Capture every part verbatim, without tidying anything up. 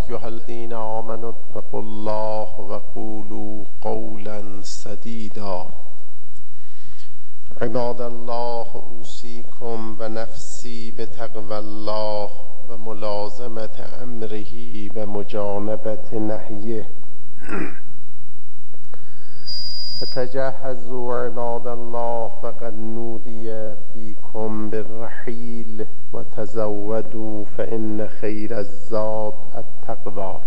ایها الذین آمنوا اتقوا الله وقولوا قولا سدیدا عباد الله اوصیکم و نفسی بتقوی الله و ملازمت امره و مجانبت نهیه فتجهزوا عباد الله فقد نودی فیکم بالرحیل و تزودوا فإن خیر الزاد التقوی.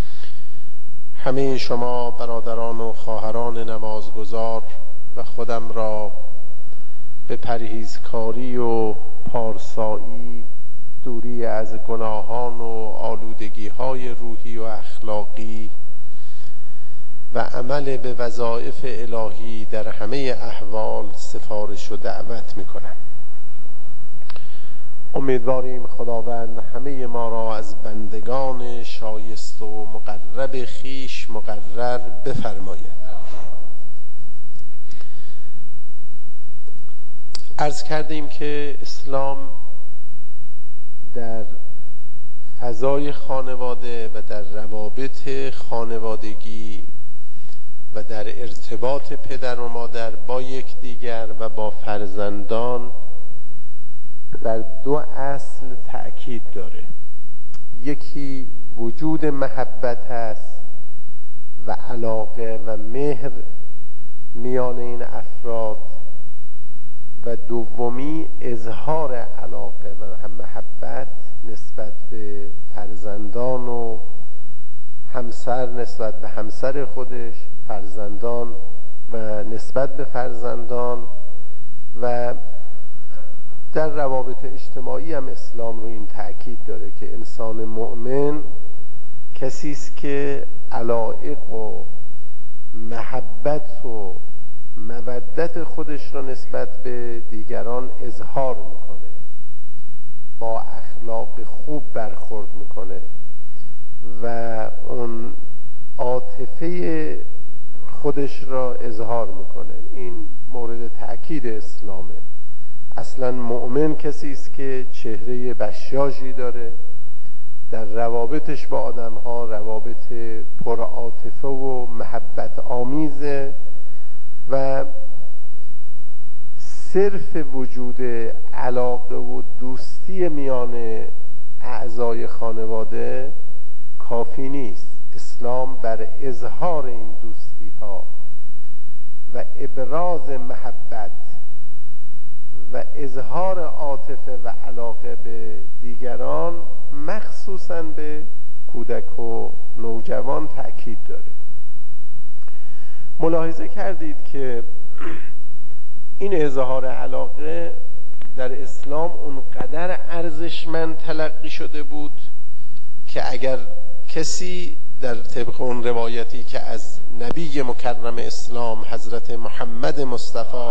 همه شما برادران و خواهران نمازگزار و خودم را به پرهیزکاری و پارسایی، دوری از گناهان و آلودگی‌های روحی و اخلاقی و عمل به وظایف الهی در همه احوال سفارش و دعوت می‌کنم. امیدواریم خداوند همه ما را از بندگان شایسته و مقرب خیش مقرر بفرماید. عرض کردیم که اسلام در فضای خانواده و در روابط خانوادگی و در ارتباط پدر و مادر با یکدیگر و با فرزندان بر دو اصل تأکید داره. یکی وجود محبت است و علاقه و مهر میان این افراد و دومی اظهار علاقه و محبت نسبت به فرزندان و همسر نسبت به همسر خودش، فرزندان و نسبت به فرزندان و در روابط اجتماعی هم اسلام رو این تأکید داره که انسان مؤمن کسی است که علایق و محبت و مودت خودش را نسبت به دیگران اظهار میکنه، با اخلاق خوب برخورد میکنه و اون عاطفه خودش را اظهار میکنه. این مورد تأکید اسلامه. اصلا مؤمن کسی است که چهره بشاشی داره، در روابطش با آدم ها روابط پر عاطفه و محبت آمیزه و صرف وجود علاقه و دوستی میان اعضای خانواده کافی نیست. اسلام بر اظهار این دوستی ها و ابراز محبت و اظهار عاطفه و علاقه به دیگران مخصوصاً به کودک و نوجوان تأکید داره. ملاحظه کردید که این اظهار علاقه در اسلام اونقدر ارزشمند تلقی شده بود که اگر کسی در طبق اون روایتی که از نبی مکرم اسلام حضرت محمد مصطفی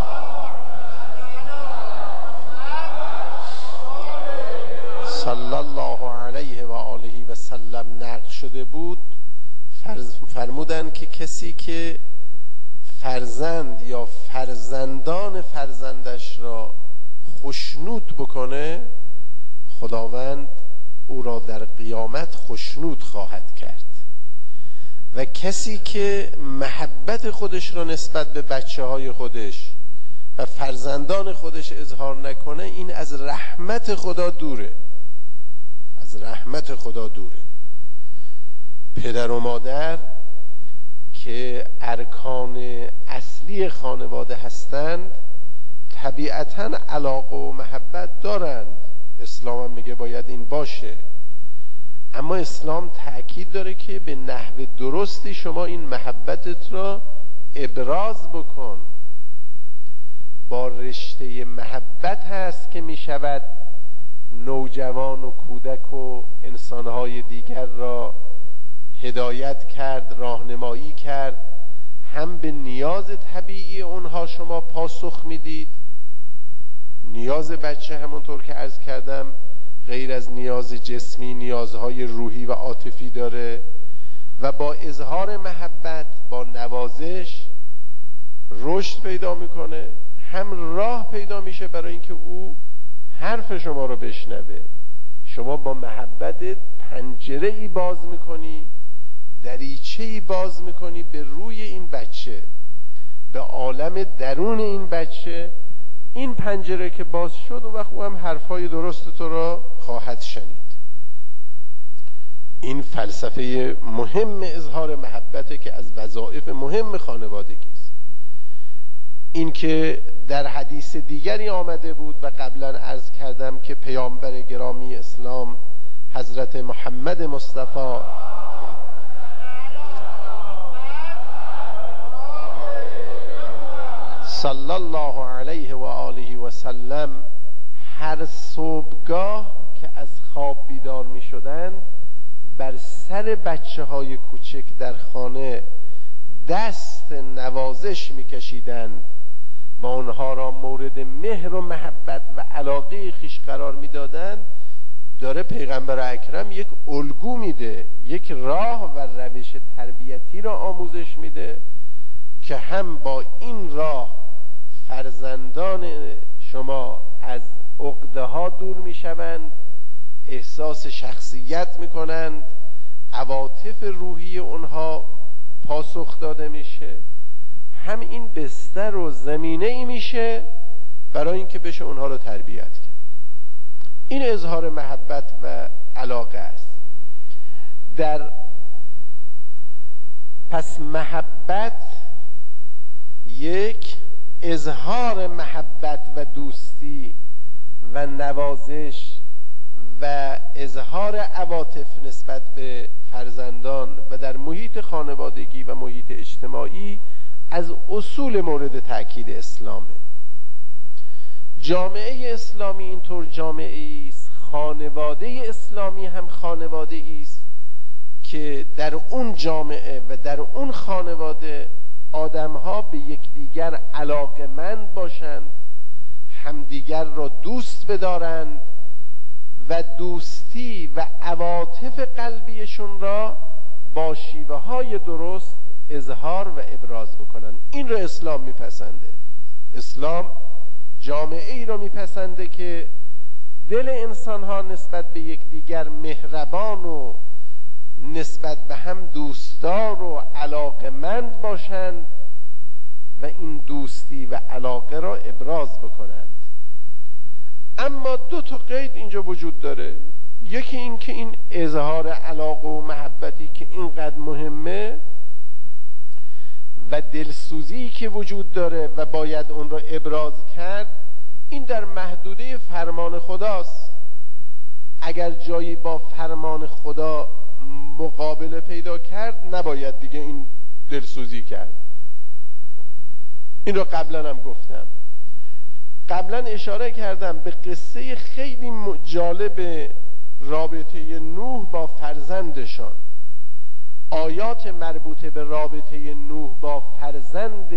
صلی الله علیه و آله و سلم نقل شده بود، فرمودن که کسی که فرزند یا فرزندان فرزندش را خشنود بکنه، خداوند او را در قیامت خشنود خواهد کرد و کسی که محبت خودش را نسبت به بچه های خودش و فرزندان خودش اظهار نکنه، این از رحمت خدا دوره، از رحمت خدا دوره. پدر و مادر که ارکان اصلی خانواده هستند طبیعتاً علاقه و محبت دارند. اسلام هم میگه باید این باشه، اما اسلام تأکید داره که به نحو درستی شما این محبتت را ابراز بکن. با رشته محبت هست که میشود نوجوان و کودک و انسانهای دیگر را هدایت کرد، راهنمایی کرد. هم به نیاز طبیعی اونها شما پاسخ میدید. نیاز بچه همونطور که عرض کردم غیر از نیاز جسمی نیازهای روحی و عاطفی داره و با اظهار محبت، با نوازش رشد پیدا میکنه، هم راه پیدا میشه برای اینکه او حرف شما رو بشنوه، شما با محبت پنجره ای باز میکنی، دریچه ای باز میکنی به روی این بچه، به عالم درون این بچه. این پنجره که باز شد و وقت او هم حرفای درست تو را خواهد شنید. این فلسفه مهم اظهار محبته که از وظایف مهم خانوادگی است. این که در حدیث دیگری آمده بود و قبلا عرض کردم که پیامبر گرامی اسلام حضرت محمد مصطفی صلی الله علیه و آله و سلم هر صبحگاه که از خواب بیدار می شدند بر سر بچه های کوچک در خانه دست نوازش می کشیدند و آنها را مورد مهر و محبت و علاقه خیش قرار می دادند. داره پیغمبر اکرم یک الگو میده، یک راه و روش تربیتی را آموزش میده که هم با این راه فرزندان شما از عقده ها دور میشوند، احساس شخصیت میکنند، عواطف روحی اونها پاسخ داده میشه، هم این بستر و زمینه ای میشه برای اینکه بشه اونها رو تربیت کرد. این اظهار محبت و علاقه است. در پس محبت یک اظهار محبت و دوستی و نوازش و اظهار عواطف نسبت به فرزندان و در محیط خانوادگی و محیط اجتماعی از اصول مورد تأکید اسلامه. جامعه اسلامی اینطور جامعه است، خانواده اسلامی هم خانواده است که در اون جامعه و در اون خانواده آدمها به یکدیگر علاقه‌مند باشند، همدیگر را دوست بدارند و دوستی و عواطف قلبیشون را با شیوه های درست اظهار و ابراز بکنن. این را اسلام میپسنده. اسلام جامعه ای را میپسنده که دل انسان ها نسبت به یکدیگر مهربان و نسبت به هم دوستدار و علاقه‌مند باشند و این دوستی و علاقه را ابراز بکنند. اما دو تا قید اینجا وجود داره. یکی این که این اظهار علاقه و محبتی که اینقدر مهمه و دلسوزی که وجود داره و باید اون را ابراز کرد، این در محدوده فرمان خداست. اگر جایی با فرمان خدا مقابله پیدا کرد نباید دیگه این دلسوزی کرد. این را قبلا هم گفتم. قبلا اشاره کردم به قصه خیلی جالب رابطه نوح با فرزندشان. آیات مربوطه به رابطه نوح با فرزند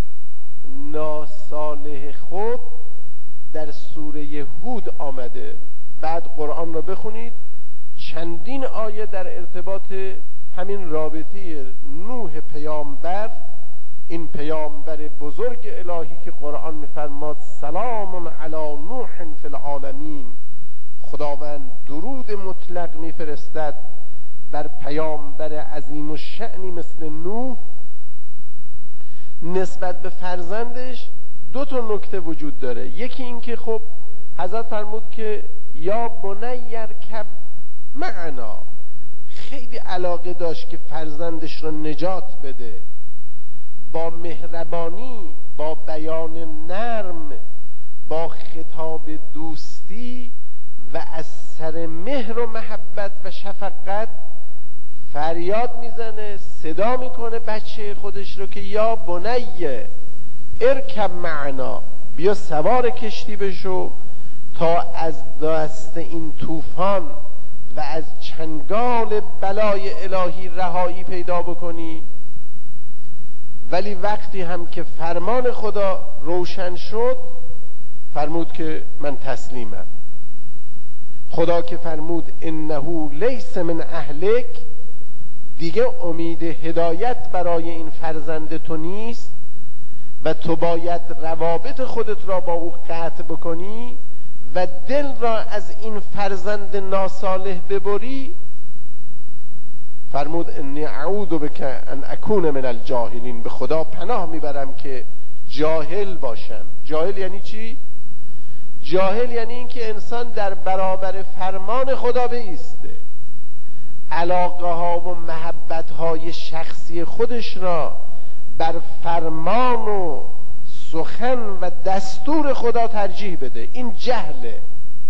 ناصالح خود در سوره هود آمده. بعد قرآن را بخونید، چندین آیه در ارتباط همین رابطه نوح پیامبر، این پیامبر بزرگ الهی که قرآن میفرماد سلام علی نوح فی العالمین، خداوند درود مطلق میفرستد بر پیامبر عظیم الشأنی مثل نوح. نسبت به فرزندش دو تا نکته وجود داره. یکی این که خب حضرت فرمود که یا بنی ارکب معنا، خیلی علاقه داشت که فرزندش را نجات بده، با مهربانی، با بیان نرم، با خطاب دوستی و از سر مهر و محبت و شفقت فریاد میزنه، صدا میکنه بچه خودش رو که یا بنیه ارکب معنا، بیا سوار کشتی بشو تا از دست این طوفان و از چنگال بلای الهی رهایی پیدا بکنی. ولی وقتی هم که فرمان خدا روشن شد فرمود که من تسلیمم. خدا که فرمود انه لیس من اهلک، دیگه امید هدایت برای این فرزند تو نیست و تو باید روابط خودت را با او قطع بکنی و دل را از این فرزند ناصالح ببری، فرمود انی اعوذ بک ان اکون من الجاهلین، به خدا پناه میبرم که جاهل باشم. جاهل یعنی چی؟ جاهل یعنی این که انسان در برابر فرمان خدا بایسته، علاقه ها و محبت های شخصی خودش را بر فرمان و سخن و دستور خدا ترجیح بده. این جهله.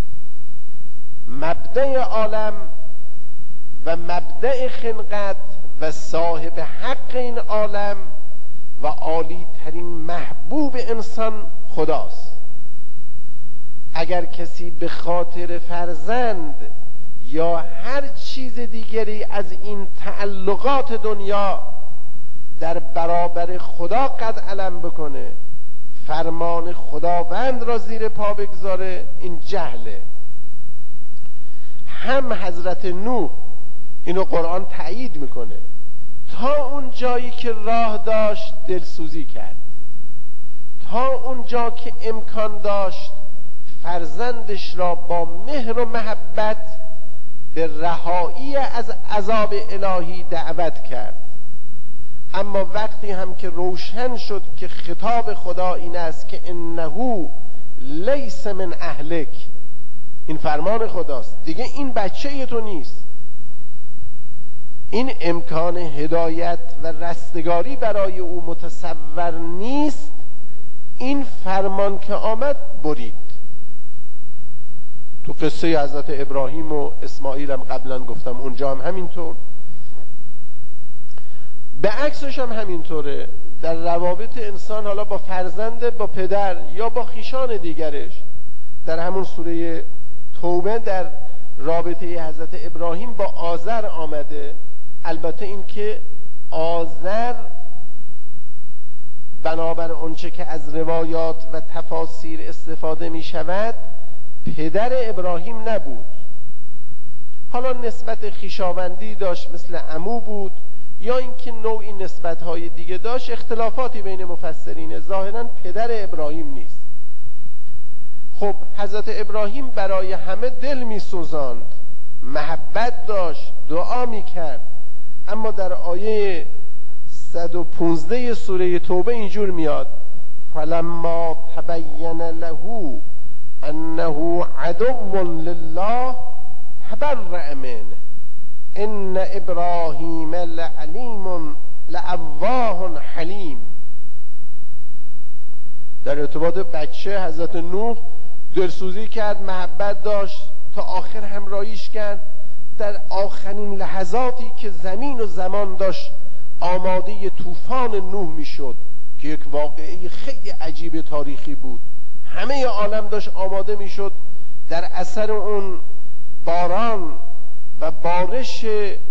مبدأ عالم و مبدأ خلقت و صاحب حق این عالم و عالی ترین محبوب انسان خداست. اگر کسی به خاطر فرزند یا هر چیز دیگری از این تعلقات دنیا در برابر خدا قد علم بکنه، فرمان خداوند را زیر پا بگذاره، این جهله. هم حضرت نوح اینو قرآن تأیید میکنه، تا اون جایی که راه داشت دلسوزی کرد، تا اون جا که امکان داشت فرزندش را با مهر و محبت به رهایی از عذاب الهی دعوت کرد. اما وقتی هم که روشن شد که خطاب خدا این است که انه لیس من اهلک، این فرمان خداست، دیگه این بچه تو نیست، این امکان هدایت و رستگاری برای او متصور نیست، این فرمان که آمد برید. تو قصه حضرت ابراهیم و اسماعیل هم قبلا گفتم، اونجا هم همینطور. به عکسش هم همینطوره در روابط انسان، حالا با فرزند، با پدر یا با خیشان دیگرش. در همون سوره توبه در رابطه حضرت ابراهیم با آذر آمده. البته این که آذر بنابر آنچه که از روایات و تفاسیر استفاده می شود پدر ابراهیم نبود، حالا نسبت خویشاوندی داشت مثل عمو بود، یا اینکه نوعی نسبت‌های دیگه داشت، اختلافاتی بین مفسرینه، ظاهراً پدر ابراهیم نیست. خب حضرت ابراهیم برای همه دل می‌سوزاند، محبت داشت، دعا می‌کرد، اما در آیه صد و پانزده سوره توبه اینجور میاد فلما تبین له انه عدو لله تبرأ منه ان ابراهیم لعلیم لأواه حلیم. در ارتباط بچه حضرت نوح دلسوزی کرد، محبت داشت، تا آخر همراهیش کرد. در آخرین لحظاتی که زمین و زمان داشت آماده طوفان نوح میشد که یک واقعه خیلی عجیب تاریخی بود، همه عالم داشت آماده میشد در اثر اون باران و بارش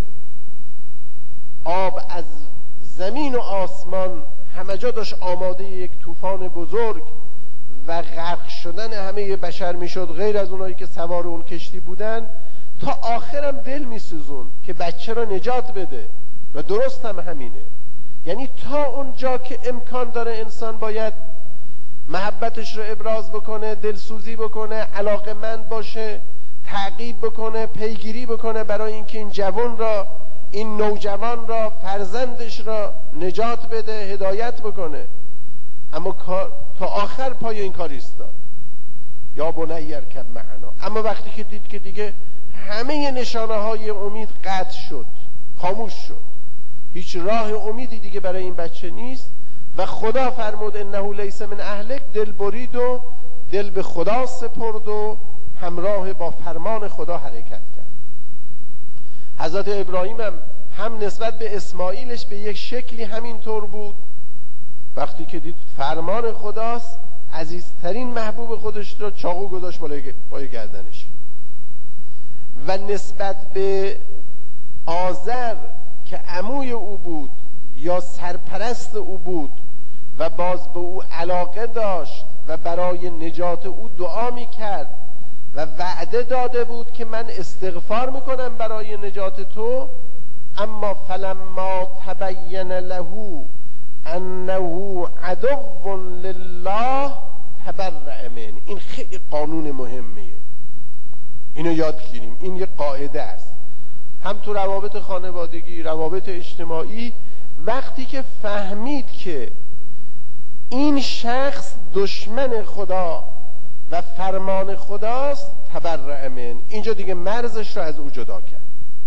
آب از زمین و آسمان، همه جا داشت آماده یک طوفان بزرگ و غرق شدن همه بشر میشد، غیر از اونایی که سوار اون کشتی بودن. تا آخرم دل میسوزون که بچه را نجات بده و درست هم همینه. یعنی تا اونجا که امکان داره انسان باید محبتش رو ابراز بکنه، دلسوزی بکنه، علاقمند باشه، تعقیب بکنه، پیگیری بکنه برای اینکه این جوان را، این نوجوان را، فرزندش را نجات بده، هدایت بکنه. اما تا آخر پای این کار ایستاد، یا بنی ارکب معنا. اما وقتی که دید که دیگه همه نشانه های امید قطع شد، خاموش شد، هیچ راه امیدی دیگه برای این بچه نیست و خدا فرمود انه لیس من اهلک، دل برید و دل به خدا سپرد و همراه با فرمان خدا حرکت کرد. حضرت ابراهیم هم, هم نسبت به اسماعیلش به یک شکلی همینطور بود. وقتی که دید فرمان خداست، عزیزترین محبوب خودش را چاقو گذاشت بالای گردنش. و نسبت به آذر که عموی او بود یا سرپرست او بود و باز به او علاقه داشت و برای نجات او دعا می کرد و وعده داده بود که من استغفار میکنم برای نجات تو، اما فلما تبین له انه عدو لله تبرأ من. این خیلی قانون مهمیه، اینو یاد گیریم. این یه قاعده است هم تو روابط خانوادگی، روابط اجتماعی. وقتی که فهمید که این شخص دشمن خدا و فرمان خداست، تبرأ من، اینجا دیگه مرزش رو از او جدا کرد.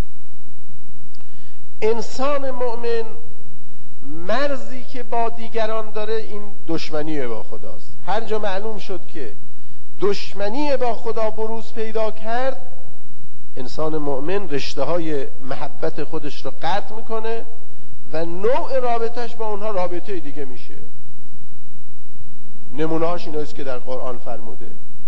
انسان مؤمن مرزی که با دیگران داره این دشمنی با خداست. هر جا معلوم شد که دشمنی با خدا بروز پیدا کرد، انسان مؤمن رشته های محبت خودش رو قطع میکنه و نوع رابطش با اونها رابطه دیگه میشه. نمونه هاش ایناییست که در قرآن فرموده.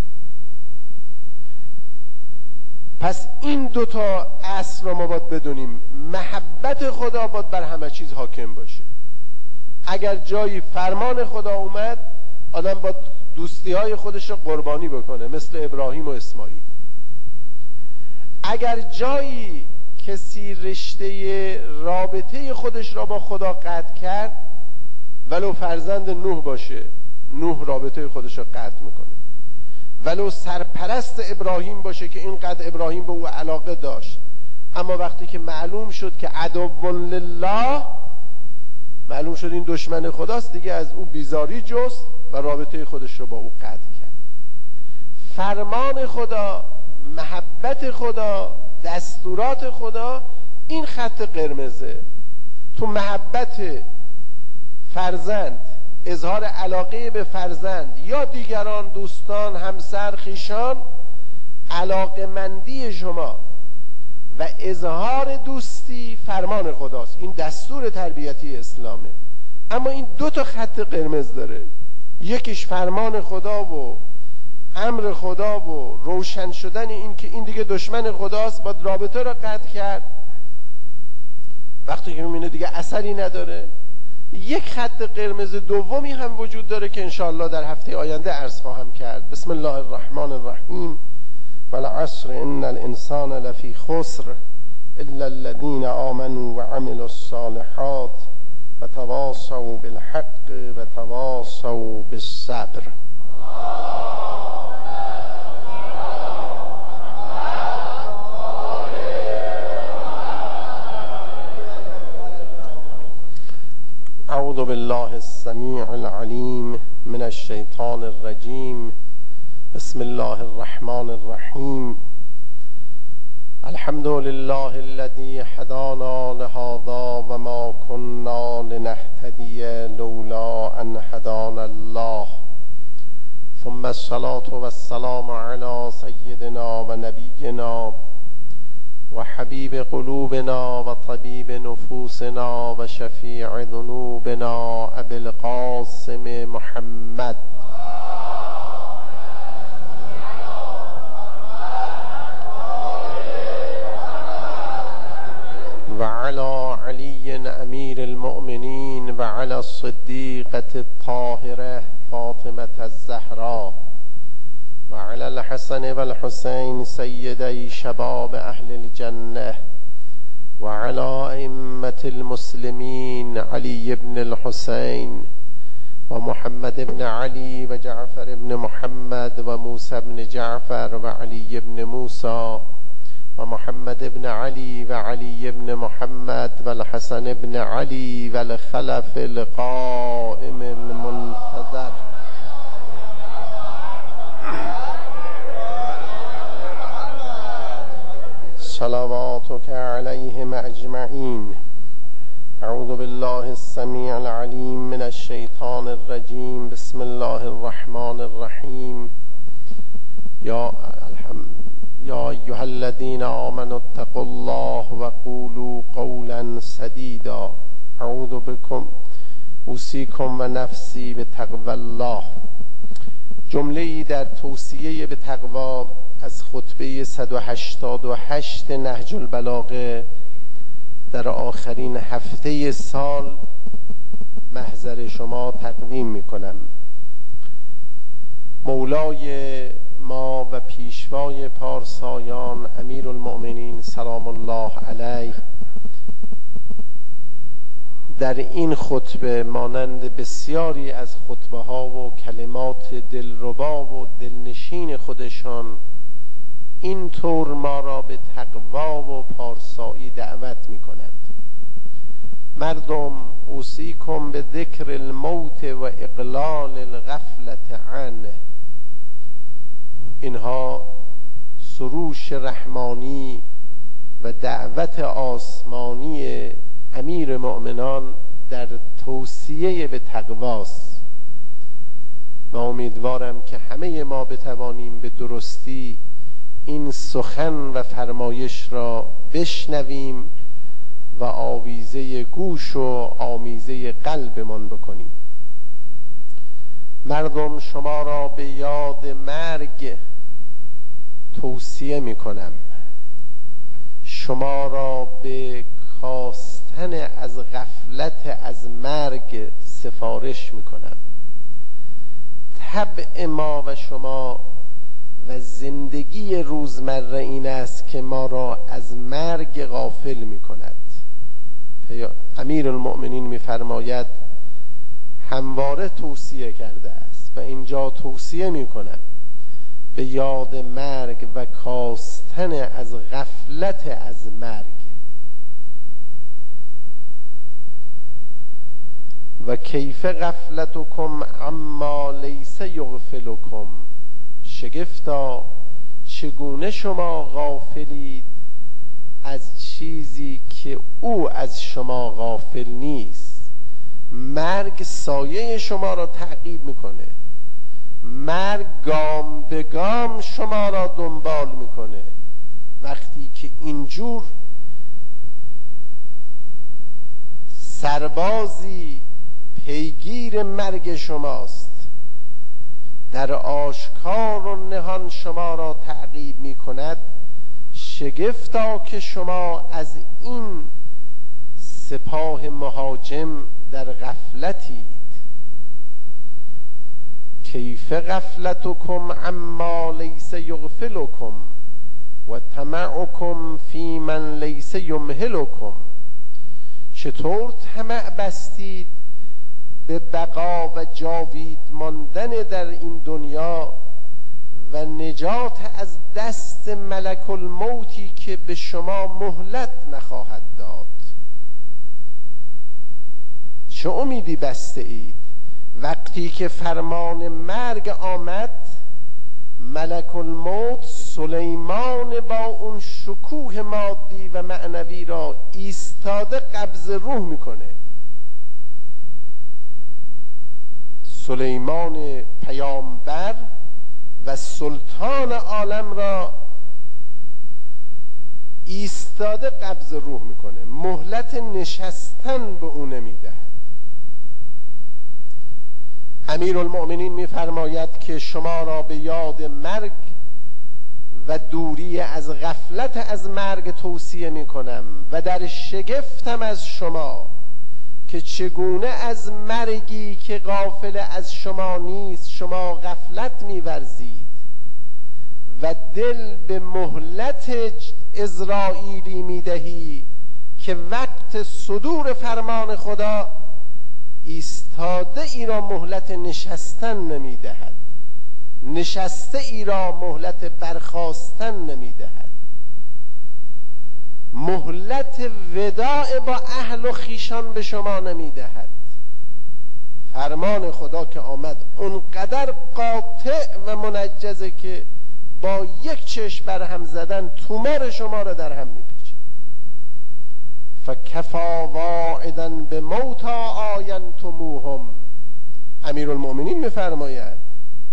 پس این دوتا اصل رو ما باید بدونیم. محبت خدا باید بر همه چیز حاکم باشه. اگر جایی فرمان خدا اومد، آدم باید دوستی های خودش رو قربانی بکنه، مثل ابراهیم و اسماعیل. اگر جایی کسی رشته رابطه خودش را با خدا قطع کرد، ولو فرزند نوح باشه، نوح رابطه خودش را قطع میکنه. ولو سرپرست ابراهیم باشه که اینقدر ابراهیم به او علاقه داشت، اما وقتی که معلوم شد که عدو لله، معلوم شد این دشمن خداست، دیگه از او بیزاری جست و رابطه خودش رو با او قطع کرد. فرمان خدا، محبت خدا، دستورات خدا، این خط قرمزه. تو محبت فرزند، اظهار علاقه به فرزند یا دیگران، دوستان، همسر، خویشان، علاقه‌مندی شما و اظهار دوستی فرمان خداست. این دستور تربیتی اسلامه. اما این دو تا خط قرمز داره. یکیش فرمان خدا و امر خدا و روشن شدن این که این دیگه دشمن خداست، باید رابطه را قطع کرد. وقتی که میبینه دیگه اثری نداره. یک خط قرمز دومی هم وجود داره که انشاءالله در هفته آینده عرض خواهم کرد. بسم الله الرحمن الرحیم. والعصر ان الانسان لفی خسر الا الذين آمنوا وعملوا الصالحات وتواصوا بالحق وتواصوا بالصبر. اعوذ بالله السمیع العلیم من الشیطان الرجیم. بسم الله الرحمن الرحیم. الحمد لله الذي هدانا لهذا وما كنا لنهتدي لولا ان هدانا الله. ثم الصلاة والسلام على سيدنا ونبينا وحبيب قلوبنا وطبيب نفوسنا وشفيع ذنوبنا أبي القاسم محمد وعلى علي أمير المؤمنين وعلى الصديقة الطاهرة فاطمة الزهراء وعلى الحسن والحسين سيدي شباب أهل الجنة وعلى أئمة المسلمين علي بن الحسين ومحمد بن علي وجعفر بن محمد وموسى بن جعفر وعلي بن موسى ومحمد بن علي وعلي بن محمد والحسن بن علي والخلف القائم المنتظر. صلواتك عليهم أجمعين. أعوذ بالله السميع العليم من الشيطان الرجيم. بسم الله الرحمن الرحيم. يا يا أيها الذين آمنوا اتقوا الله وقولوا قولا سديدا. أعوذ بكم أوصيكم ونفسي بتقوى الله. جمله‌ای در توصیه به تقوا از خطبه صد و هشتاد و هشت نهج البلاغه در آخرین هفته سال محضر شما تقدیم می کنم. مولای ما و پیشوای پارسایان امیر المؤمنین سلام الله علیه در این خطبه مانند بسیاری از خطبه ها و کلمات دلربا و دلنشین خودشان این طور ما را به تقوا و پارسایی دعوت می کنند. مردم اوصیکم به ذکر الموت و اقلال الغفلت عنه. اینها سروش رحمانی و دعوت آسمانی امیر مؤمنان در توصیه به تقواست و امیدوارم که همه ما بتوانیم به درستی این سخن و فرمایش را بشنویم و آویزه گوش و آمیزه قلبمان بکنیم. مردم شما را به یاد مرگ توصیه می کنم، شما را به کاستن از غفلت از مرگ سفارش می کنم. طبع ما و شما و زندگی روزمره این است که ما را از مرگ غافل می کند. امیر المؤمنین می فرماید همواره توصیه کرده است و اینجا توصیه می کنم به یاد مرگ و کاستن از غفلت از مرگ. و کیف غفلتکم عما لیس یغفلکم، شگفتا چگونه شما غافلید از چیزی که او از شما غافل نیست. مرگ سایه شما را تعقیب میکنه، مرگ گام به گام شما را دنبال میکنه. وقتی که اینجور سربازی پیگیر مرگ شماست، در آشکار و نهان شما را تعقیب می کند، شگفتا که شما از این سپاه مهاجم در غفلتید. کیف غفلتکم عما لیس یغفلکم و طمعکم فی من لیس یمهلکم، چطور طمع بستید به بقا و جاوید ماندن در این دنیا و نجات از دست ملک الموتی که به شما مهلت نخواهد داد. چه امیدی بسته اید؟ وقتی که فرمان مرگ آمد، ملک الموت سلیمان با اون شکوه مادی و معنوی را ایستاده قبض روح میکنه. سلیمان پیامبر و سلطان عالم را ایستاده قبض روح میکنه، مهلت نشستن به او نمیدهد. امیر المؤمنین میفرماید که شما را به یاد مرگ و دوری از غفلت از مرگ توصیه میکنم و در شگفتم از شما که چگونه از مرگی که غافل از شما نیست شما غفلت می‌ورزید و دل به مهلت عزرائیلی میدهی که وقت صدور فرمان خدا ایستاده ای را مهلت نشستن نمیدهد، نشسته ای را مهلت برخاستن نمیدهد، مهلت وداع با اهل و خیشان به شما نمیدهد. فرمان خدا که آمد اونقدر قاطع و منجزه که با یک چشم بر هم زدن تومار شما را در هم میپیچه. فکفا واعدا به موتا آینتموهم، امیر المؤمنین میفرماید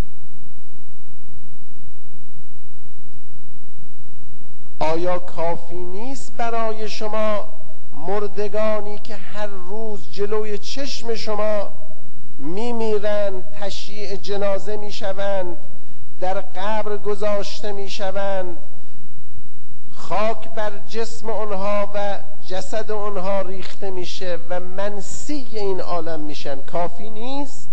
آیا کافی نیست برای شما مردگانی که هر روز جلوی چشم شما میمیرند، تشییع جنازه میشوند، در قبر گذاشته میشوند، خاک بر جسم آنها و جسد آنها ریخته میشه و منسی این عالم میشن؟ کافی نیست؟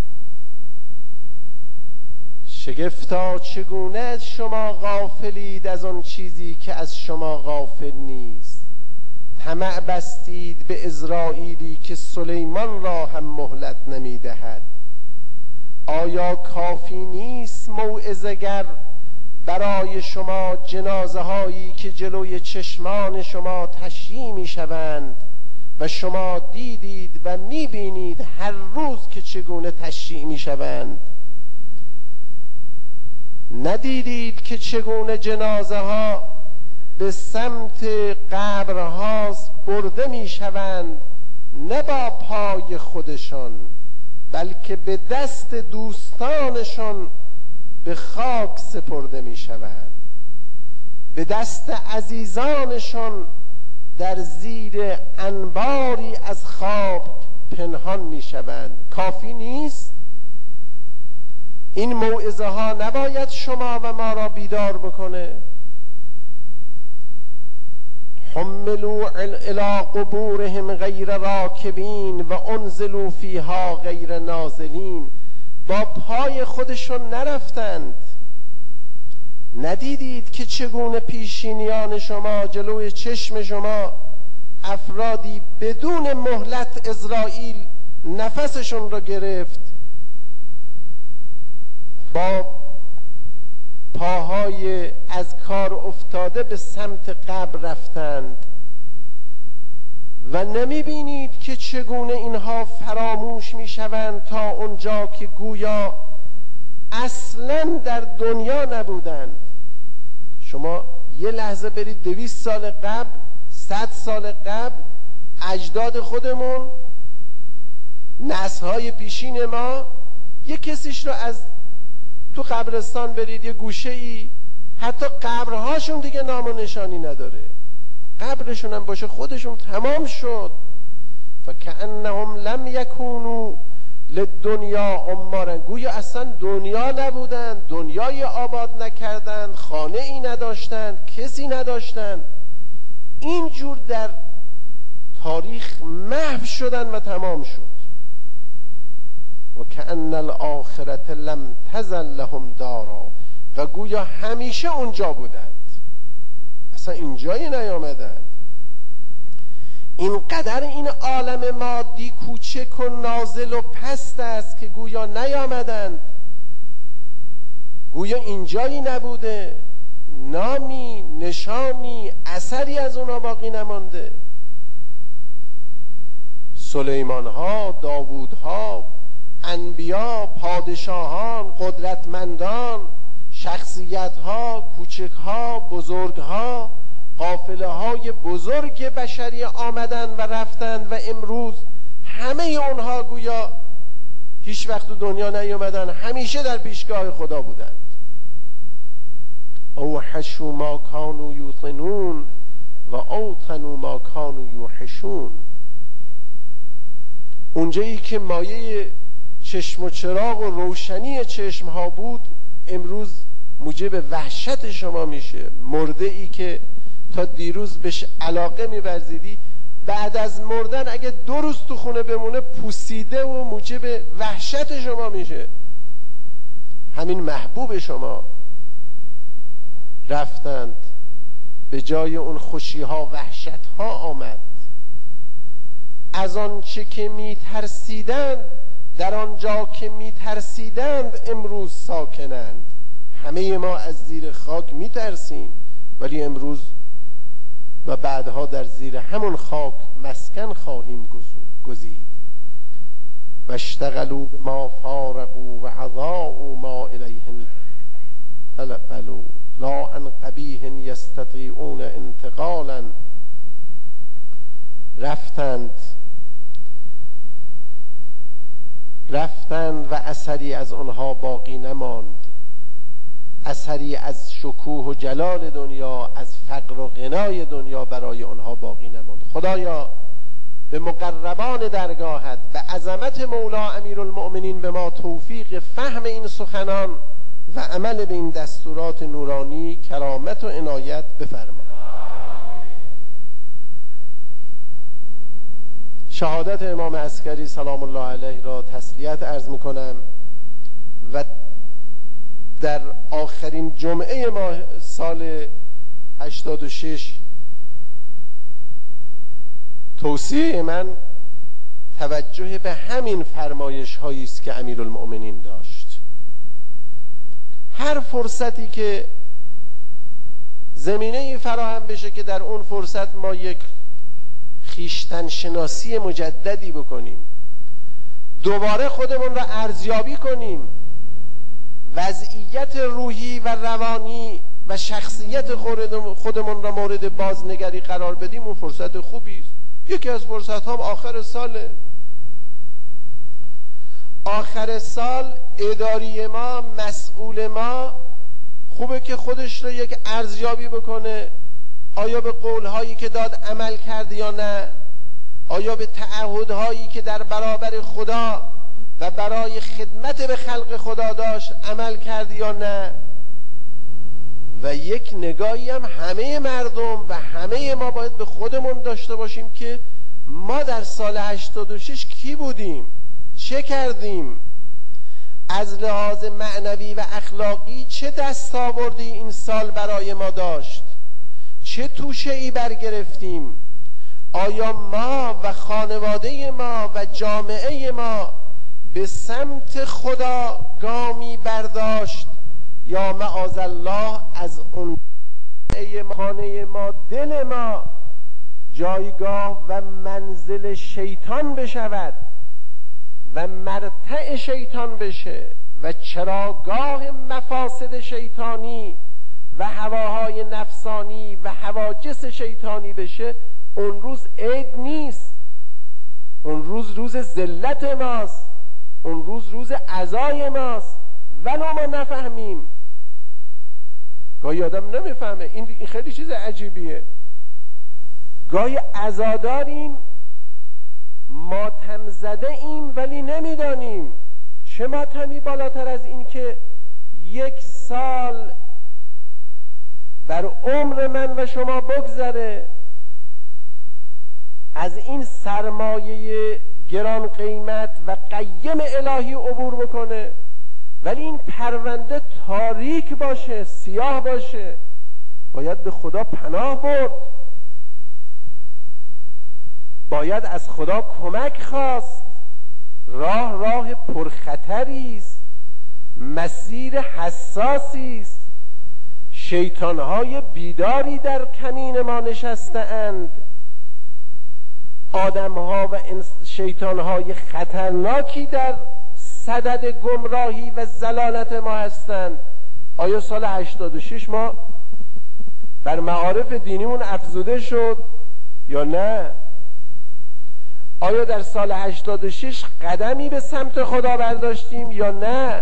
شگفتا چگونه شما غافلید از آن چیزی که از شما غافل نیست. طمع بستید به عزراییلی که سلیمان را هم مهلت نمیدهد. آیا کافی نیست موعظه‌گر برای شما جنازه هایی که جلوی چشمان شما تشییع می شوند و شما دیدید و می بینید هر روز که چگونه تشییع می شوند؟ ندیدید که چگونه جنازه ها به سمت قبرها برده می شوند، نه با پای خودشان بلکه به دست دوستانشان به خاک سپرده می شوند، به دست عزیزانشان در زیر انباری از خواب پنهان می شوند. کافی نیست؟ این موعظه ها نباید شما و ما را بیدار بکنه؟ حملوا الی قبورهم غیر راکبین و انزلوا فیها غیر نازلین. با پای خودشون نرفتند. ندیدید که چگونه پیشینیان شما جلوی چشم شما افرادی بدون مهلت عزرائیل نفسشون را گرفت، با پاهای از کار افتاده به سمت قبر رفتند و نمی بینید که چگونه اینها فراموش می شوند تا اونجا که گویا اصلا در دنیا نبودند. شما یه لحظه برید دویست سال قبل، صد سال قبل، اجداد خودمون، نسل‌های پیشین ما، یه کسیش رو از تو قبرستان برید، یه گوشه ای، حتی قبرهاشون دیگه نام و نشانی نداره، قبرشون هم باشه خودشون تمام شد. فکأنهم لم یکونوا للدنیا عمارا، گویا اصلا دنیا نبودند، دنیای آباد نکردند، خانه ای نداشتند، کسی نداشتند، اینجور در تاریخ محو شدن و تمام شد. و کأن الآخرة لم تزل لهم دارا، و گویا همیشه اونجا بودند، اصلا اینجایی نیامدند. اینقدر این عالم مادی کوچک و نازل و پست است که گویا نیامدند، گویا اینجایی نبوده، نامی، نشانی، اثری از اونا باقی نمانده. سلیمان ها، داوود ها، انبیا، پادشاهان، قدرتمندان، شخصیت ها، کوچک ها، بزرگ ها، قافله های بزرگ بشری آمدن و رفتند و امروز همه اونها گویا هیچ وقت تو دنیا نیامدن، همیشه در پیشگاه خدا بودند. اوحشوا ما کانوا یوقنون و اوطنوا ما کانوا یوحشون. اونجایی که مایه چشم و چراغ و روشنی چشم ها بود، امروز موجب وحشت شما میشه. مرده ای که تا دیروز بهش علاقه می‌ورزیدی، بعد از مردن اگه دو روز تو خونه بمونه پوسیده و موجب وحشت شما میشه. همین محبوب شما رفتند، به جای اون خوشی ها وحشت ها آمد. از آن چه که میترسیدند در آنجا که میترسیدند امروز ساکنند. همه ما از زیر خاک میترسیم، ولی امروز و بعدها در زیر همون خاک مسکن خواهیم گزید. و اشتغلوا بما فارقوا و عضاءوا ما الیه تلقلوا لا عن قبیح یستطیعون انتقالا. رفتند رفتند و اثری از آنها باقی نماند، اثری از شکوه و جلال دنیا، از فقر و غنای دنیا برای آنها باقی نماند. خدایا به مقربان درگاهت، به عظمت مولا امیرالمؤمنین به ما توفیق فهم این سخنان و عمل به این دستورات نورانی کرامت و عنایت بفرما. شهادت امام عسکری سلام الله علیه را تسلیت عرض میکنم و در آخرین جمعه ماه سال هشتاد و شش توصیه من توجه به همین فرمایش هایی است که امیرالمؤمنین داشت. هر فرصتی که زمینه فراهم بشه که در اون فرصت ما یک خویشتن شناسی مجددی بکنیم، دوباره خودمون را ارزیابی کنیم، وضعیت روحی و روانی و شخصیت خودمون را مورد بازنگری قرار بدیم، اون فرصت خوبی است. یکی از فرصت ها آخر ساله. آخر سال اداری ما، مسئول ما خوبه که خودش رو یک ارزیابی بکنه. آیا به قولهایی که داد عمل کرد یا نه؟ آیا به تعهدهایی که در برابر خدا و برای خدمت به خلق خدا داشت عمل کرد یا نه؟ و یک نگاهی هم همه مردم و همه ما باید به خودمون داشته باشیم که ما در سال هشتاد و شش کی بودیم؟ چه کردیم؟ از لحاظ معنوی و اخلاقی چه دستاوردی این سال برای ما داشت؟ چه توشه ای برگرفتیم؟ آیا ما و خانواده ما و جامعه ما به سمت خدا گامی برداشت یا معاذالله از اون خانه ما، دل ما جایگاه و منزل شیطان بشود و مرتع شیطان بشه و چراگاه مفاسد شیطانی و هواهای نفسانی و هواجس شیطانی بشه؟ اون روز عید نیست، اون روز روز ذلت ماست، اون روز روز عزای ماست، ولو ما نفهمیم. گاهی آدم نمیفهمه، این خیلی چیز عجیبیه. گاهی عزاداریم، ماتم زده ایم ولی نمیدانیم. چه ماتمی بالاتر از این که یک سال بر عمر من و شما بگذره، از این سرمایه گران قیمت و قیم الهی عبور بکنه، ولی این پرونده تاریک باشه، سیاه باشه. باید به خدا پناه برد، باید از خدا کمک خواست. راه راه پرخطری است، مسیر حساسی است. شیطانهای بیداری در کمین ما نشسته اند. آدمها و شیطانهای خطرناکی در صدد گمراهی و ضلالت ما هستند. آیا سال هشتاد و شش ما بر معارف دینیمون افزوده شد یا نه؟ آیا در سال هشتاد و شش قدمی به سمت خدا برداشتیم یا نه؟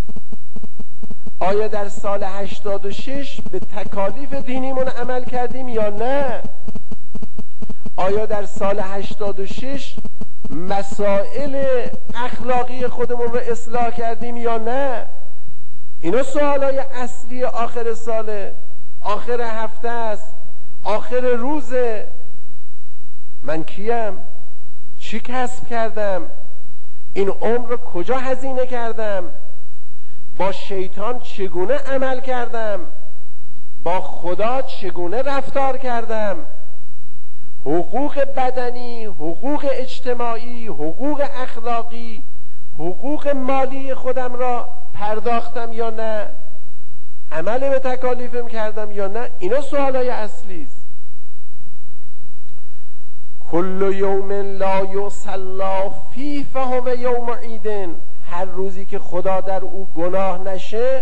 آیا در سال هشتاد و شش به تکالیف دینیمون عمل کردیم یا نه؟ آیا در سال هشتاد و شش مسائل اخلاقی خودمون رو اصلاح کردیم یا نه؟ اینا سوالای اصلی آخر ساله، آخر هفته است، آخر روزه. من کیم؟ چی کسب کردم؟ این عمر رو کجا هزینه کردم؟ با شیطان چگونه عمل کردم؟ با خدا چگونه رفتار کردم؟ حقوق بدنی، حقوق اجتماعی، حقوق اخلاقی، حقوق مالی خودم را پرداختم یا نه؟ عمل به تکالیفم کردم یا نه؟ اینا سوالای اصلی است. کل یوم لا یصلی فیه فهو یوم عید. هر روزی که خدا در او گناه نشه،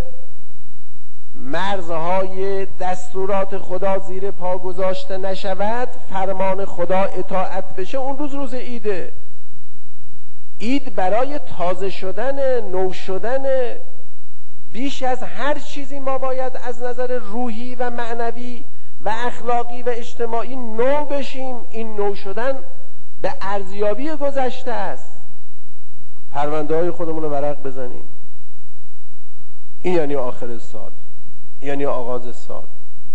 مرزهای دستورات خدا زیر پا گذاشته نشود، فرمان خدا اطاعت بشه، اون روز روز عیده. عید برای تازه شدن، نو شدن. بیش از هر چیزی ما باید از نظر روحی و معنوی و اخلاقی و اجتماعی نو بشیم. این نو شدن به ارزیابی گذشته است. پرونده های خودمون رو ورق بزنیم. این یعنی آخر سال، یعنی آغاز سال.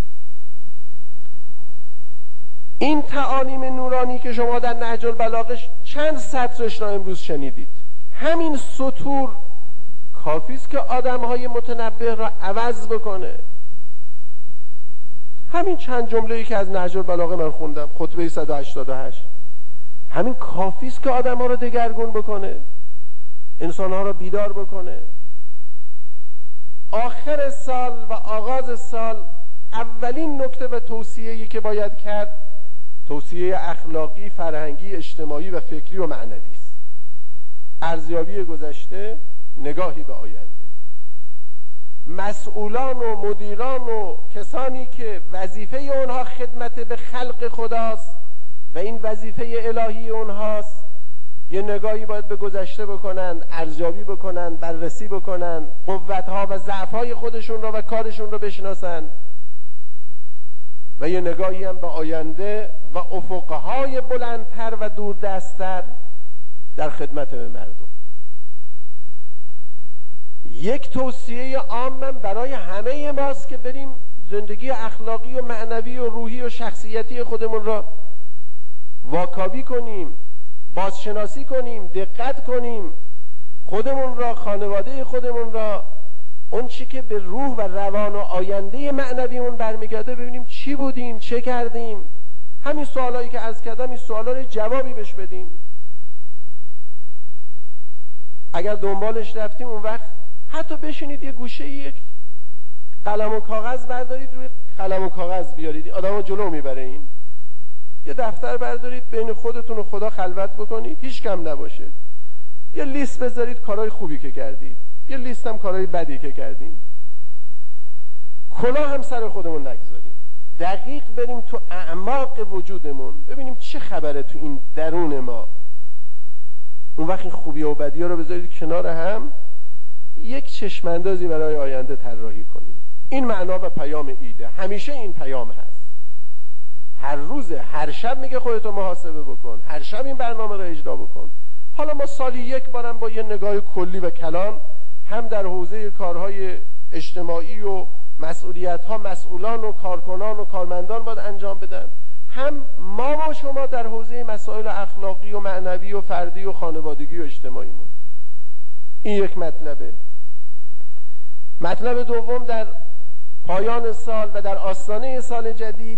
این تعالیم نورانی که شما در نهج البلاغه چند سطرش را امروز شنیدید، همین سطور کافیست که آدمهای متنبه را عوض بکنه. همین چند جمله‌ای که از نهج البلاغه من خوندم، خطبه صد و هشتاد و هشت، همین کافی است که آدم ها رو دگرگون بکنه، انسان ها رو بیدار بکنه. آخر سال و آغاز سال اولین نکته و توصیه‌ای که باید کرد توصیه اخلاقی، فرهنگی، اجتماعی و فکری و معنوی است. ارزیابی گذشته، نگاهی به آینده. مسئولان و مدیران و کسانی که وظیفه اونها خدمت به خلق خداست و این وظیفه الهی اونهاست، یه نگاهی باید به گذشته بکنن، ارزیابی بکنن، بررسی بکنن، قوتها و ضعفهای خودشون رو و کارشون رو بشناسن و یه نگاهی هم به آینده و افقهای بلندتر و دوردستتر در خدمت به مردم. یک توصیه عام من برای همه ماست که بریم زندگی اخلاقی و معنوی و روحی و شخصیتی خودمون را واکاوی کنیم، بازشناسی کنیم، دقت کنیم، خودمون را، خانواده خودمون را، اون چی که به روح و روان و آینده معنویمون برمیگرده ببینیم چی بودیم، چه کردیم. همین سوالایی که عرض کردم، این سوالا رو جوابی بهش بدیم. اگر دنبالش رفتیم اون وقت حتی بشینید یه گوشه یک قلم و کاغذ بردارید، روی قلم و کاغذ بیارید، آدمو جلو میبره این. یه دفتر بردارید، بین خودتون و خدا خلوت بکنید، هیچ کم نباشه، یه لیست بذارید کارهای خوبی که کردید، یه لیست هم کارهای بدی که کردیم. کلاه هم سر خودمون نگذاریم، دقیق بریم تو اعماق وجودمون ببینیم چه خبره تو این درون ما. اون وقت این خوبی و بدی ها رو بذارید کنار هم، یک چشماندازی برای آینده طراحی کنید. این معنا و پیام ایده، همیشه این پیام هست. هر روز، هر شب میگه خودتو محاسبه بکن، هر شب این برنامه رو اجرا بکن. حالا ما سالی یک بارم با یه نگاه کلی و کلان هم در حوزه کارهای اجتماعی و مسئولیت ها مسئولان و کارکنان و کارمندان باید انجام بدن، هم ما و شما در حوزه مسائل اخلاقی و معنوی و فردی و خانوادگی و اجتماعیمون. این یک مطلبه. مطلب دوم، در پایان سال و در آستانه سال جدید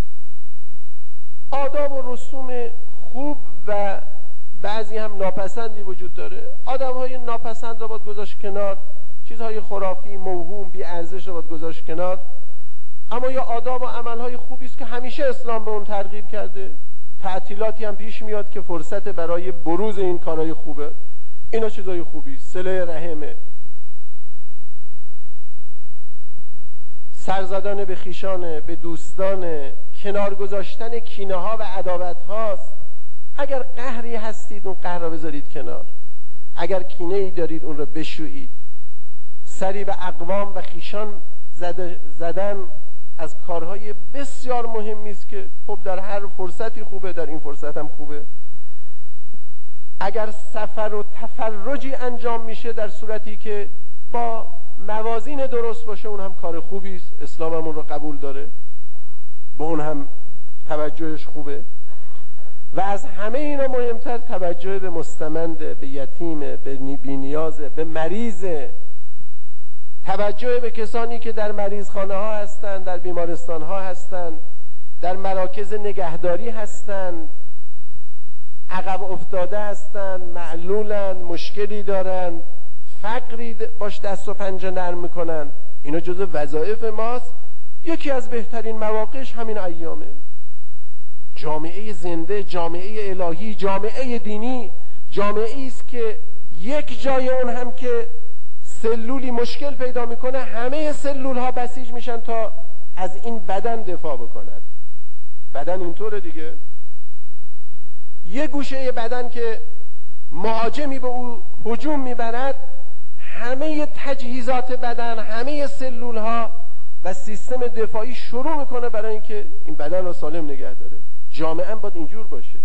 آداب و رسوم خوب و بعضی هم ناپسندی وجود داره. آداب‌های ناپسند رو باید گذاشت کنار، چیزهای خرافی، موهوم، بی ارزش رو باید گذاشت کنار. اما یه آداب و عملهای خوبی است که همیشه اسلام به اون ترغیب کرده. تعطیلاتی هم پیش میاد که فرصت برای بروز این کارهای خوبه. اینا چیزهای خوبی است. صله رحمه، سر زدن به خیشانه، به دوستانه، کنار گذاشتن کینه ها و عداوت هاست. اگر قهری هستید اون قهر را بذارید کنار، اگر کینه ای دارید اون را بشویید. سری به اقوام و خیشان زدن از کارهای بسیار مهمی است که خب در هر فرصتی خوبه، در این فرصت هم خوبه. اگر سفر و تفرجی انجام میشه در صورتی که با موازین درست باشه، اون هم کار خوبی است، اسلام هم اون رو قبول داره، به اون هم توجهش خوبه. و از همه اینا مهمتر توجه به مستمند، به یتیم، به بی‌نیاز، به مریض، توجه به کسانی که در مریضخانه ها هستن، در بیمارستان ها هستن، در مراکز نگهداری هستن، عقب افتاده هستن، معلولن، مشکلی دارن، فقری باش دست و پنجه نرم میکنن. اینا جزو وظایف ماست. یکی از بهترین مواقعش همین ایامه. جامعه زنده، جامعه الهی، جامعه دینی، جامعه است که یک جای اون هم که سلولی مشکل پیدا میکنه، همه سلول ها بسیج میشن تا از این بدن دفاع بکنن. بدن اینطوره دیگه، یه گوشه بدن که مهاجمی به او هجوم میبرد، همه تجهیزات بدن، همه سلول ها و سیستم دفاعی شروع میکنه برای اینکه این بدن رو سالم نگه داره. جامعه هم باید اینجور باشه.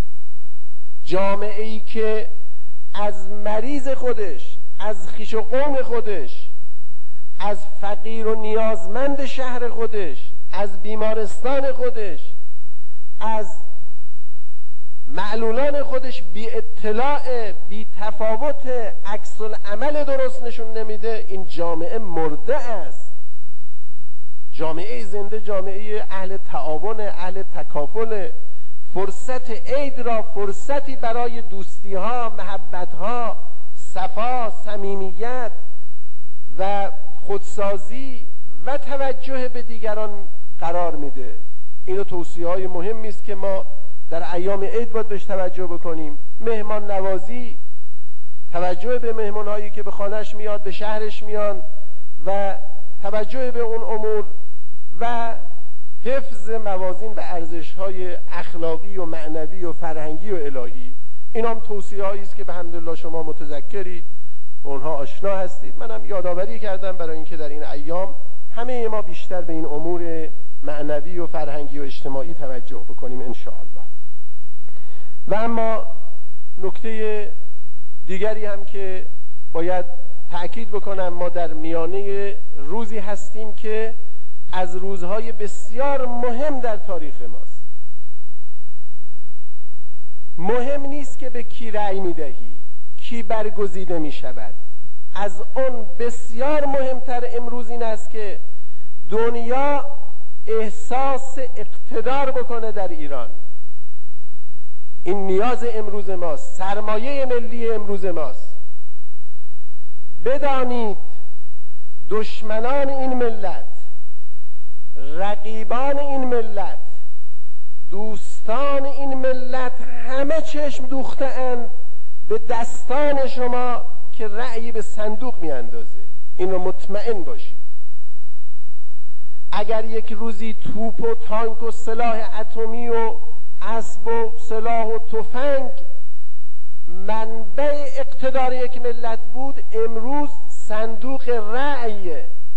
جامعه ای که از مریض خودش، از خویش و قوم خودش، از فقیر و نیازمند شهر خودش، از بیمارستان خودش، از معلولان خودش بی اطلاع، بی تفاوت، عکس العمل درست نشون نمیده، این جامعه مرده است. جامعه زنده، جامعه اهل تعاون، اهل تکافل، فرصت عید را فرصتی برای دوستی ها، محبت ها، صفا، صمیمیت و خودسازی و توجه به دیگران قرار میده. اینو توصیه های مهمی است که ما در ایام عید باید بهش توجه بکنیم. مهمان نوازی، توجه به مهمان هایی که به خانهش میاد، به شهرش میان و توجه به اون امور و حفظ موازین و ارزش های اخلاقی و معنوی و فرهنگی و الهی. این هم توصیه هایی است که به حمدالله شما متذکرید، اونها آشنا هستید. منم یادآوری کردم برای اینکه در این ایام همه ما بیشتر به این امور معنوی و فرهنگی و اجتماعی توجه بکنیم ان شاء الله. و اما نکته دیگری هم که باید تأکید بکنم، ما در میانه روزی هستیم که از روزهای بسیار مهم در تاریخ ماست. مهم نیست که به کی رأی میدهی، کی برگزیده می شود. از اون بسیار مهمتر امروز این است که دنیا احساس اقتدار بکنه در ایران. این نیاز امروز ماست، سرمایه ملی امروز ماست. بدانید دشمنان این ملت، رقیبان این ملت، دوستان این ملت همه چشم دوخته اند به دستان شما که رأی به صندوق می اندازه. این رو مطمئن باشید. اگر یک روزی توپ و تانک و سلاح اتمی و اسب و سلاح و تفنگ منبع اقتدار یک ملت بود، امروز صندوق رأی،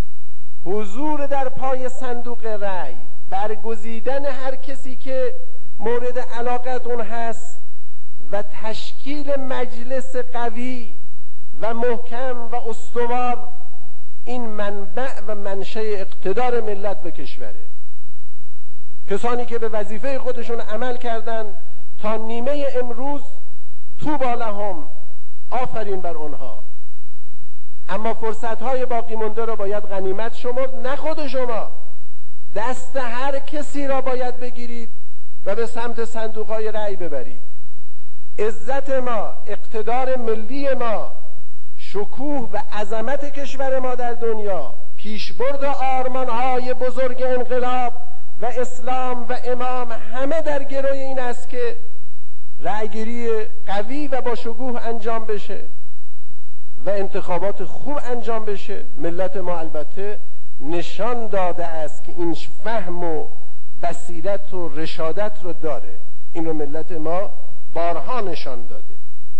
حضور در پای صندوق رأی، برگزیدن هر کسی که مورد علاقتون هست و تشکیل مجلس قوی و محکم و استوار، این منبع و منشأ اقتدار ملت و کشوره. کسانی که به وظیفه خودشون عمل کردن تا نیمه امروز، طوبی لهم، آفرین بر اونها. اما فرصت‌های باقی مونده را باید غنیمت شمرد، نه خود شما، دست هر کسی را باید بگیرید و به سمت صندوق‌های رأی ببرید. عزت ما، اقتدار ملی ما، شکوه و عظمت کشور ما در دنیا، پیشبرد آرمان‌های بزرگ انقلاب و اسلام و امام، همه در گروی این است که رأیگیری قوی و با شکوه انجام بشه و انتخابات خوب انجام بشه. ملت ما البته نشان داده است که این فهم و بصیرت و رشادت رو داره. این رو ملت ما بارها نشان داده.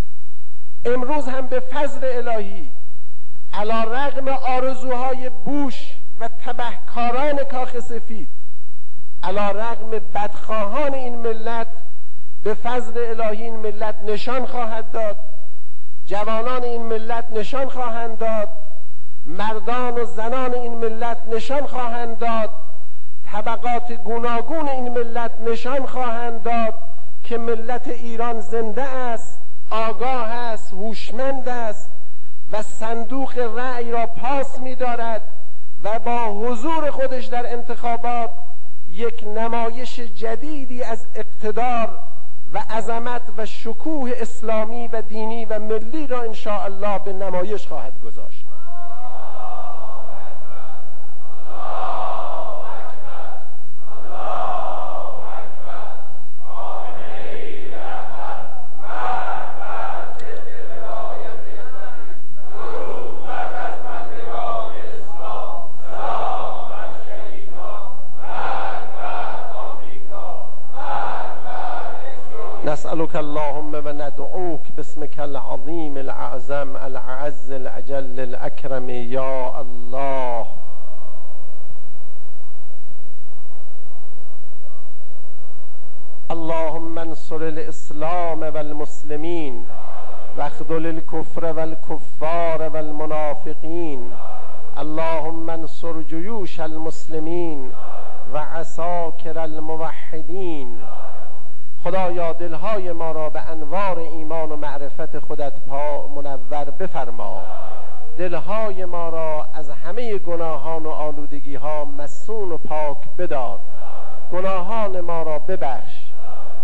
امروز هم به فضل الهی، علی رغم آرزوهای بوش و تبهکاران کاخ سفید، علی رغم بدخواهان این ملت، به فضل الهی این ملت نشان خواهد داد، جوانان این ملت نشان خواهند داد، مردان و زنان این ملت نشان خواهند داد، طبقات گوناگون این ملت نشان خواهند داد که ملت ایران زنده است، آگاه است، هوشمند است و صندوق رأی را پاس می‌دارد و با حضور خودش در انتخابات یک نمایش جدیدی از اقتدار و عظمت و شکوه اسلامی و دینی و ملی را ان شاء الله به نمایش خواهد گذاشت. نسألك اللهم و ندعوك باسمك العظيم الأعظم الأعز الأجل الأكرم يا الله. اللهم انصر الإسلام والمسلمين واخذل الكفر والكفار والمنافقين. اللهم انصر جيوش المسلمين وعساكر الموحدين. خدایا دلهای ما را به انوار ایمان و معرفت خودت پا منور بفرما. دلهای ما را از همه گناهان و آلودگی ها مصون و پاک بدار. گناهان ما را ببخش.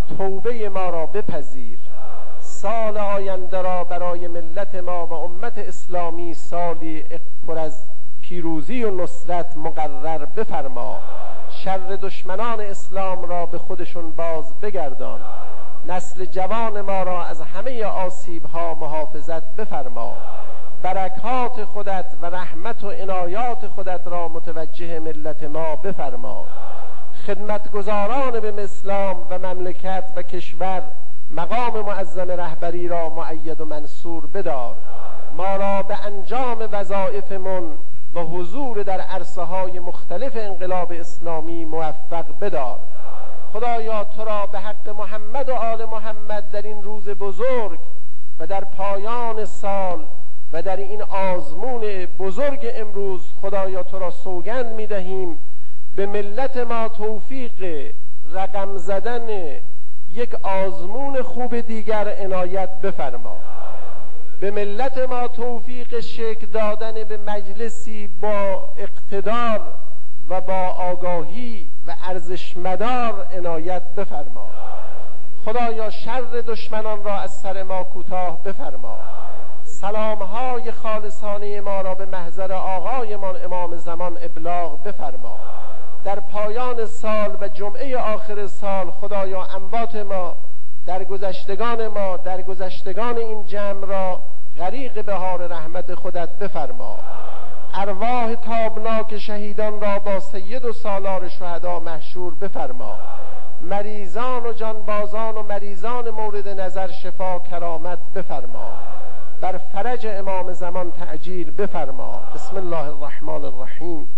توبه ما را بپذیر. سال آینده را برای ملت ما و امت اسلامی سالی پر از پیروزی و نصرت مقرر بفرما. شر دشمنان اسلام را به خودشون باز بگردان. نسل جوان ما را از همه آسیب ها محافظت بفرما. برکات خودت و رحمت و عنایات خودت را متوجه ملت ما بفرما. خدمتگزاران به اسلام و مملکت و کشور مقام معظم رهبری را مؤید و منصور بدار. ما را به انجام وظایفمون و حضور در عرصه های مختلف انقلاب اسلامی موفق بدار. خدایا تو را به حق محمد و آل محمد در این روز بزرگ و در پایان سال و در این آزمون بزرگ امروز خدایا تو را سوگند می دهیم به ملت ما توفیق رقم زدن یک آزمون خوب دیگر عنایت بفرما. به ملت ما توفیق شکل دادن به مجلسی با اقتدار و با آگاهی و ارزشمدار عنایت بفرما. خدایا شر دشمنان را از سر ما کوتاه بفرما. سلامهای خالصانه ما را به محضر آقایمان امام زمان ابلاغ بفرما. در پایان سال و جمعه آخر سال خدایا اموات ما، در گذشتگان ما، در گذشتگان این جمع را غریق بهار رحمت خودت بفرما. ارواح تابناک شهیدان را با سید و سالار شهدا محشور بفرما. مریضان و جانبازان و مریضان مورد نظر شفا کرامت بفرما. بر فرج امام زمان تعجیل بفرما. بسم الله الرحمن الرحیم.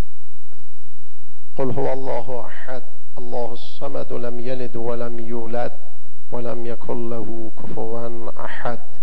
قل هو الله احد الله الصمد لم یلد ولم یولد ولم یکن له کفوا احد.